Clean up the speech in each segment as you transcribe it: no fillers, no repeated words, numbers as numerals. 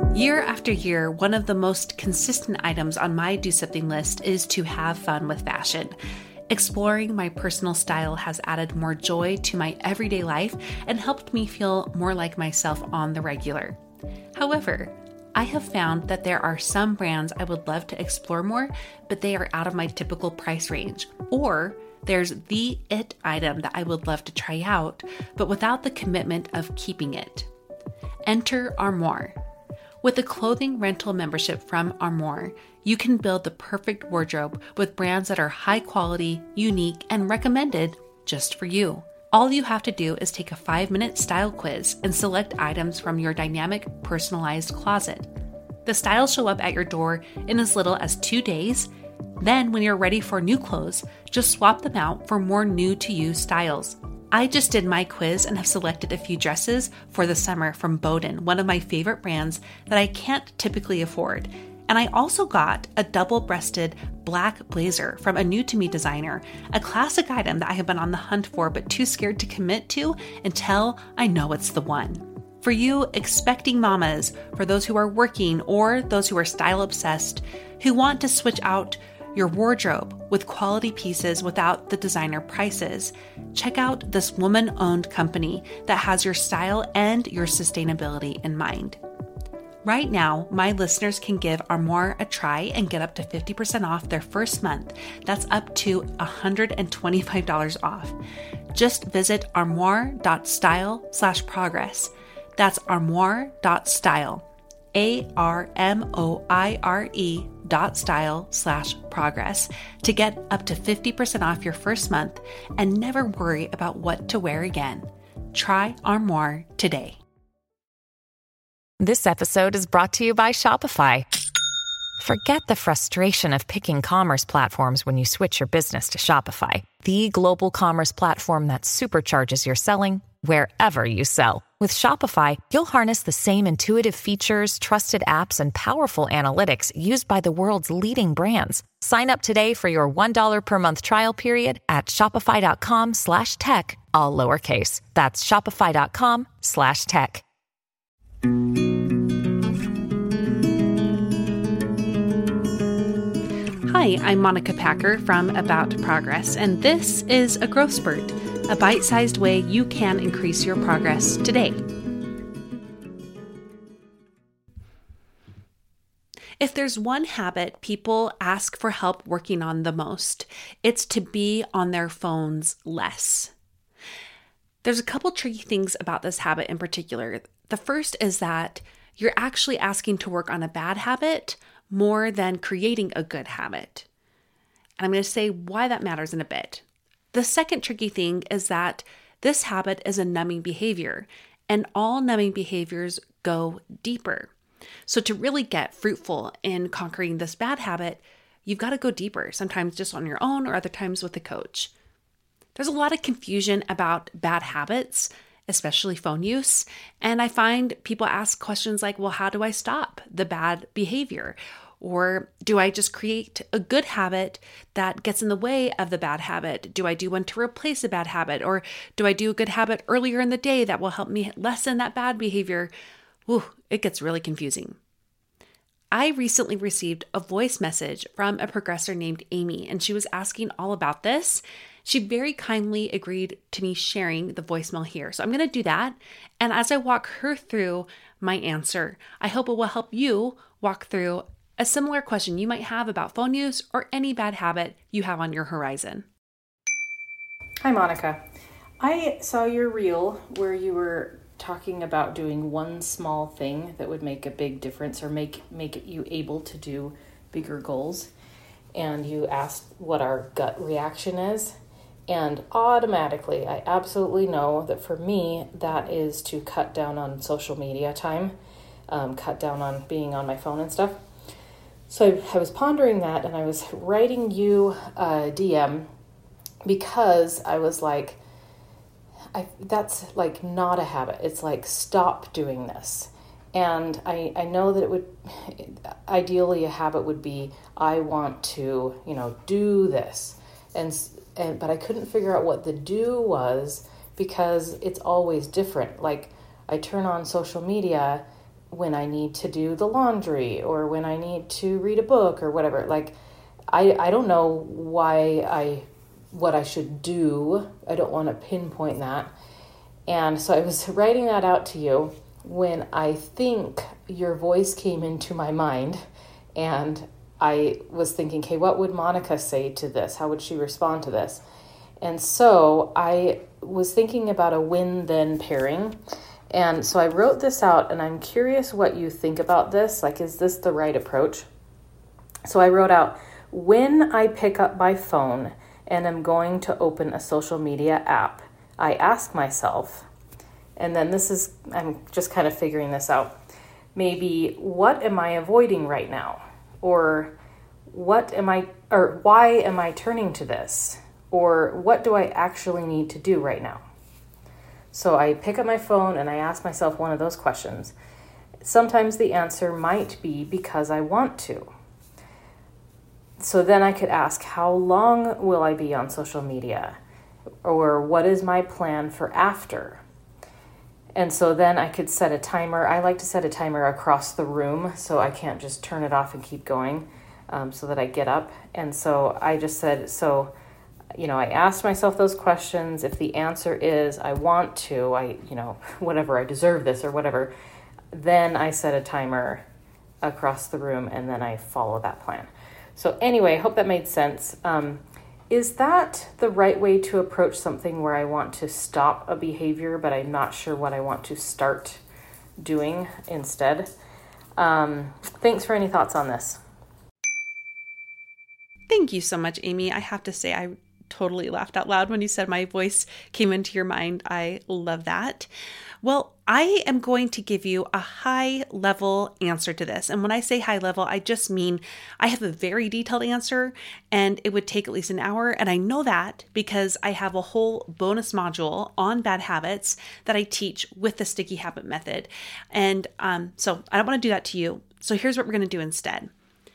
Year after year, one of the most consistent items on my do something list is to have fun with fashion. Exploring my personal style has added more joy to my everyday life and helped me feel more like myself on the regular. However, I have found that there are some brands I would love to explore more, but they are out of my typical price range. Or there's the it item that I would love to try out, but without the commitment of keeping it. Enter Armoire. With a clothing rental membership from Armoire, you can build the perfect wardrobe with brands that are high quality, unique, and recommended just for you. All you have to do is take a 5-minute style quiz and select items from your dynamic, personalized closet. The styles show up at your door in as little as 2 days. Then, when you're ready for new clothes, just swap them out for more new-to-you styles. I just did my quiz and have selected a few dresses for the summer from Boden, one of my favorite brands that I can't typically afford. And I also got a double-breasted black blazer from a new-to-me designer, a classic item that I have been on the hunt for but too scared to commit to until I know it's the one. For you expecting mamas, for those who are working or those who are style-obsessed, who want to switch out your wardrobe with quality pieces without the designer prices, check out this woman-owned company that has your style and your sustainability in mind. Right now, my listeners can give Armoire a try and get up to 50% off their first month. That's up to $125 off. Just visit armoire.style/progress. That's armoire.style. ARMOIRE.style/progress to get up to 50% off your first month and never worry about what to wear again. Try Armoire today. This episode is brought to you by Shopify. Forget the frustration of picking commerce platforms when you switch your business to Shopify, the global commerce platform that supercharges your selling wherever you sell. With Shopify, you'll harness the same intuitive features, trusted apps, and powerful analytics used by the world's leading brands. Sign up today for your $1 per month trial period at shopify.com/tech, all lowercase. That's shopify.com/tech. Hi, I'm Monica Packer from About Progress, and this is a Growth Spurt, a bite-sized way you can increase your progress today. If there's one habit people ask for help working on the most, it's to be on their phones less. There's a couple tricky things about this habit in particular. The first is that you're actually asking to work on a bad habit more than creating a good habit. And I'm going to say why that matters in a bit. The second tricky thing is that this habit is a numbing behavior, and all numbing behaviors go deeper. So to really get fruitful in conquering this bad habit, you've got to go deeper, sometimes just on your own or other times with a coach. There's a lot of confusion about bad habits, especially phone use. And I find people ask questions like, well, how do I stop the bad behavior? Or do I just create a good habit that gets in the way of the bad habit? Do I do one to replace a bad habit? Or do I do a good habit earlier in the day that will help me lessen that bad behavior? Ooh, it gets really confusing. I recently received a voice message from a progressor named Amy, and she was asking all about this. She very kindly agreed to me sharing the voicemail here. So I'm going to do that. And as I walk her through my answer, I hope it will help you walk through a similar question you might have about phone use or any bad habit you have on your horizon. Hi, Monica. I saw your reel where you were talking about doing one small thing that would make a big difference or make you able to do bigger goals. And you asked what our gut reaction is. And automatically, I absolutely know that for me, that is to cut down on social media time, cut down on being on my phone and stuff. So I was pondering that, and I was writing you a DM because I was like, that's like not a habit. It's like, stop doing this. And I know that it would, ideally a habit would be, I want to, do this. But I couldn't figure out what the do was because it's always different. Like I turn on social media when I need to do the laundry or when I need to read a book or whatever. Like, I don't know what I should do. I don't want to pinpoint that. And so I was writing that out to you when I think your voice came into my mind, and I was thinking, okay, what would Monica say to this? How would she respond to this? And so I was thinking about a win-then pairing. And so I wrote this out, and I'm curious what you think about this. Like, is this the right approach? So I wrote out, when I pick up my phone and I'm going to open a social media app, I ask myself, and then I'm just kind of figuring this out. Maybe, what am I avoiding right now? Or why am I turning to this? Or what do I actually need to do right now? So I pick up my phone and I ask myself one of those questions. Sometimes the answer might be because I want to. So then I could ask, how long will I be on social media? Or what is my plan for after? And so then I could set a timer. I like to set a timer across the room so I can't just turn it off and keep going, so that I get up. And so I just said, I asked myself those questions. If the answer is I want to, whatever, I deserve this or whatever, then I set a timer across the room and then I follow that plan. So anyway, I hope that made sense. Is that the right way to approach something where I want to stop a behavior, but I'm not sure what I want to start doing instead? Thanks for any thoughts on this. Thank you so much, Amy. I have to say, I totally laughed out loud when you said my voice came into your mind. I love that. Well, I am going to give you a high level answer to this. And when I say high level, I just mean I have a very detailed answer and it would take at least an hour. And I know that because I have a whole bonus module on bad habits that I teach with the sticky habit method. And so I don't want to do that to you. So here's what we're going to do instead.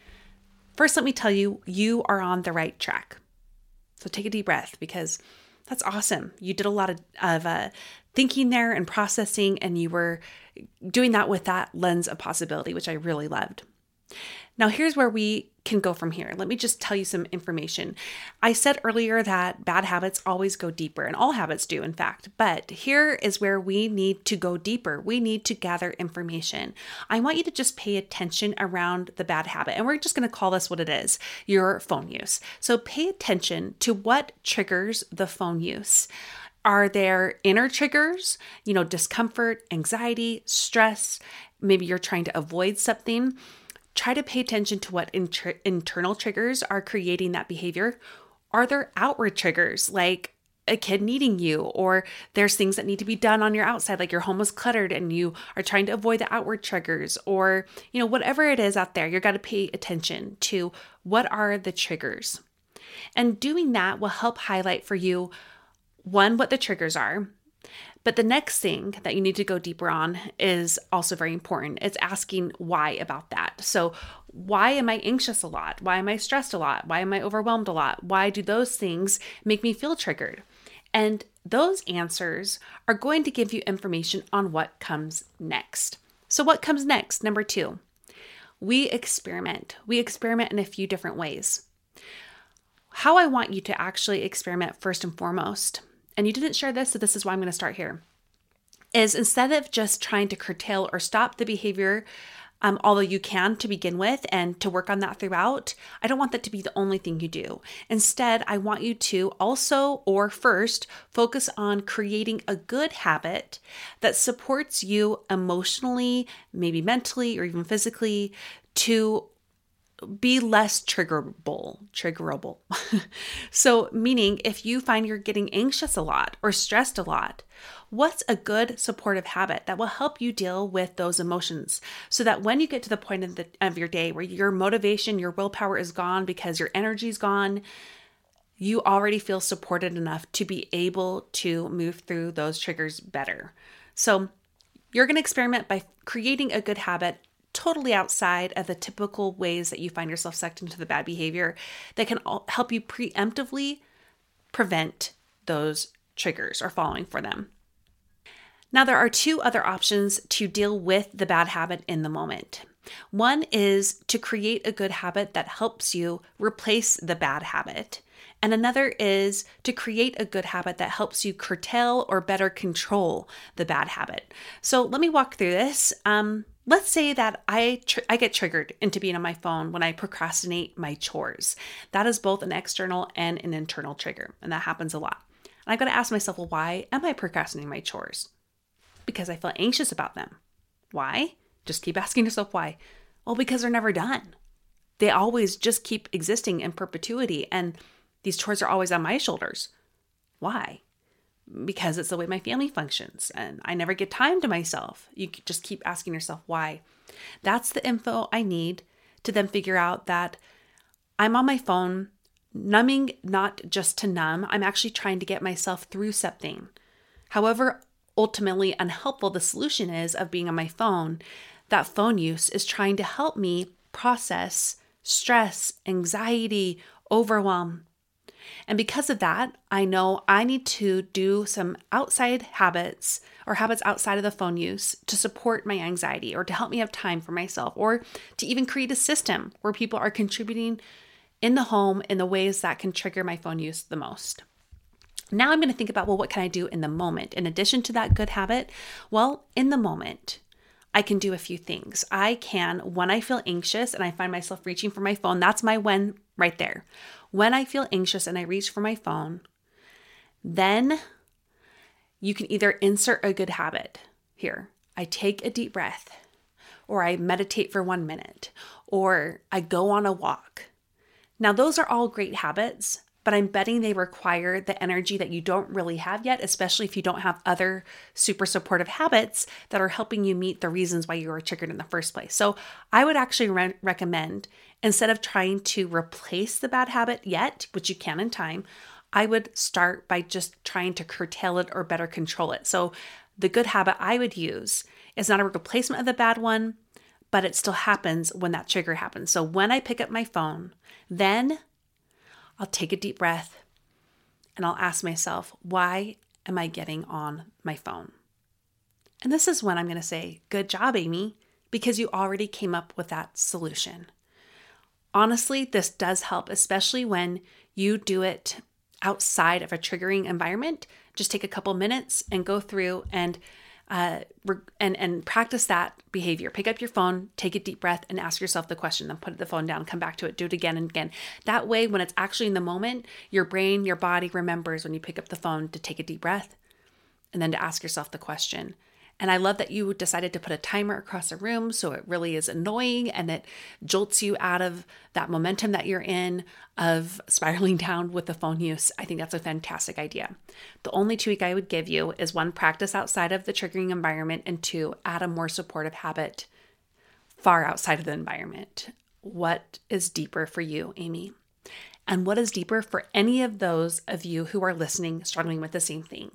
First, let me tell you, you are on the right track. So take a deep breath because that's awesome. You did a lot of thinking there and processing, and you were doing that with that lens of possibility, which I really loved. Now, here's where we can go from here. Let me just tell you some information. I said earlier that bad habits always go deeper, and all habits do, in fact. But here is where we need to go deeper. We need to gather information. I want you to just pay attention around the bad habit, and we're just going to call this what it is, your phone use. So pay attention to what triggers the phone use. Are there inner triggers, discomfort, anxiety, stress? Maybe you're trying to avoid something. Try to pay attention to what internal triggers are creating that behavior. Are there outward triggers like a kid needing you, or there's things that need to be done on your outside, like your home was cluttered and you are trying to avoid the outward triggers, or, whatever it is out there, you got to pay attention to what are the triggers. And doing that will help highlight for you, one, what the triggers are. But the next thing that you need to go deeper on is also very important. It's asking why about that. So why am I anxious a lot? Why am I stressed a lot? Why am I overwhelmed a lot? Why do those things make me feel triggered? And those answers are going to give you information on what comes next. So what comes next? Number 2, we experiment. We experiment in a few different ways. How I want you to actually experiment first and foremost, and you didn't share this, so this is why I'm going to start here, is instead of just trying to curtail or stop the behavior, although you can to begin with and to work on that throughout, I don't want that to be the only thing you do. Instead, I want you to also, or first, focus on creating a good habit that supports you emotionally, maybe mentally, or even physically to be less triggerable. So meaning if you find you're getting anxious a lot or stressed a lot, what's a good supportive habit that will help you deal with those emotions so that when you get to the point of your day where your motivation, your willpower is gone because your energy is gone, you already feel supported enough to be able to move through those triggers better. So you're going to experiment by creating a good habit totally outside of the typical ways that you find yourself sucked into the bad behavior that can help you preemptively prevent those triggers or falling for them. Now, there are two other options to deal with the bad habit in the moment. One is to create a good habit that helps you replace the bad habit. And another is to create a good habit that helps you curtail or better control the bad habit. So let me walk through this. Let's say that I get triggered into being on my phone when I procrastinate my chores. That is both an external and an internal trigger, and that happens a lot. And I've got to ask myself, well, why am I procrastinating my chores? Because I feel anxious about them. Why? Just keep asking yourself why. Well, because they're never done. They always just keep existing in perpetuity, and these chores are always on my shoulders. Why? Because it's the way my family functions, and I never get time to myself. You just keep asking yourself why. That's the info I need to then figure out that I'm on my phone, numbing not just to numb. I'm actually trying to get myself through something. However ultimately unhelpful the solution is of being on my phone, that phone use is trying to help me process stress, anxiety, overwhelm. And because of that, I know I need to do some outside habits or habits outside of the phone use to support my anxiety or to help me have time for myself, or to even create a system where people are contributing in the home in the ways that can trigger my phone use the most. Now I'm going to think about, well, what can I do in the moment? In addition to that good habit, well, in the moment, I can do a few things. I can, when I feel anxious and I find myself reaching for my phone, that's my when right there. When I feel anxious and I reach for my phone, then you can either insert a good habit here. I take a deep breath, or I meditate for 1 minute, or I go on a walk. Now, those are all great habits, but I'm betting they require the energy that you don't really have yet, especially if you don't have other super supportive habits that are helping you meet the reasons why you were triggered in the first place. So I would actually recommend, instead of trying to replace the bad habit yet, which you can in time, I would start by just trying to curtail it or better control it. So the good habit I would use is not a replacement of the bad one, but it still happens when that trigger happens. So when I pick up my phone, then I'll take a deep breath and I'll ask myself, why am I getting on my phone? And this is when I'm going to say, good job, Amy, because you already came up with that solution. Honestly, this does help, especially when you do it outside of a triggering environment. Just take a couple minutes and go through and practice that behavior. Pick up your phone, take a deep breath, and ask yourself the question. Then put the phone down, come back to it, do it again and again. That way, when it's actually in the moment, your brain, your body remembers when you pick up the phone to take a deep breath and then to ask yourself the question. And I love that you decided to put a timer across the room so it really is annoying and it jolts you out of that momentum that you're in of spiraling down with the phone use. I think that's a fantastic idea. The only tweak I would give you is 1, practice outside of the triggering environment, and 2, add a more supportive habit far outside of the environment. What is deeper for you, Amy? And what is deeper for any of those of you who are listening, struggling with the same thing?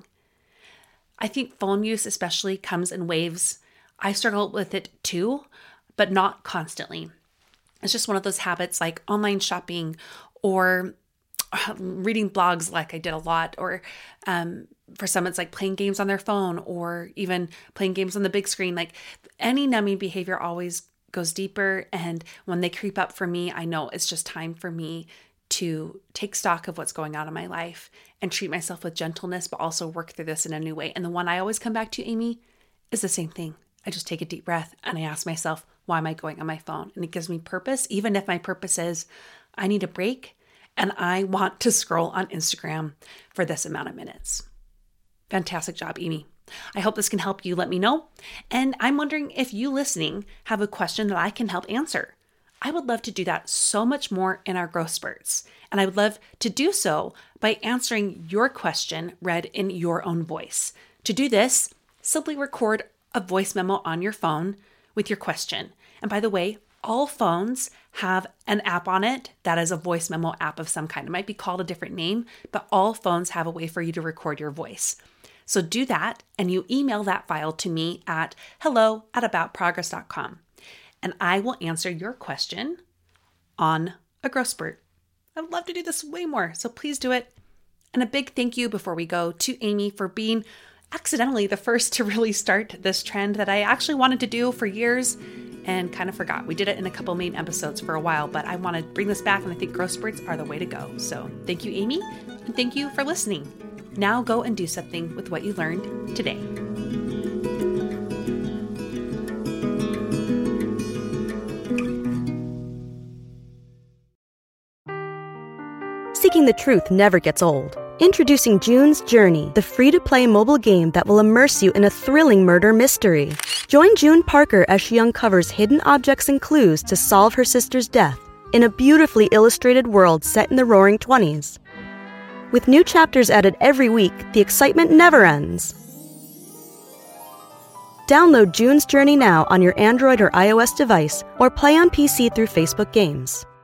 I think phone use especially comes in waves. I struggle with it too, but not constantly. It's just one of those habits like online shopping or reading blogs like I did a lot, or for some it's like playing games on their phone or even playing games on the big screen. Like any numbing behavior always goes deeper, and when they creep up for me, I know it's just time for me to take stock of what's going on in my life and treat myself with gentleness, but also work through this in a new way. And the one I always come back to, Amy, is the same thing. I just take a deep breath and I ask myself, why am I going on my phone? And it gives me purpose, even if my purpose is I need a break and I want to scroll on Instagram for this amount of minutes. Fantastic job, Amy. I hope this can help you. Let me know. And I'm wondering if you listening have a question that I can help answer. I would love to do that so much more in our growth spurts. And I would love to do so by answering your question read in your own voice. To do this, simply record a voice memo on your phone with your question. And by the way, all phones have an app on it that is a voice memo app of some kind. It might be called a different name, but all phones have a way for you to record your voice. So do that, and you email that file to me at hello@aboutprogress.com. And I will answer your question on a growth spurt. I'd love to do this way more, so please do it. And a big thank you before we go to Amy for being accidentally the first to really start this trend that I actually wanted to do for years and kind of forgot. We did it in a couple main episodes for a while, but I want to bring this back, and I think growth spurts are the way to go. So thank you, Amy, and thank you for listening. Now go and do something with what you learned today. Seeking the truth never gets old. Introducing June's Journey, the free-to-play mobile game that will immerse you in a thrilling murder mystery. Join June Parker as she uncovers hidden objects and clues to solve her sister's death in a beautifully illustrated world set in the Roaring '20s. With new chapters added every week, the excitement never ends. Download June's Journey now on your Android or iOS device, or play on PC through Facebook Games.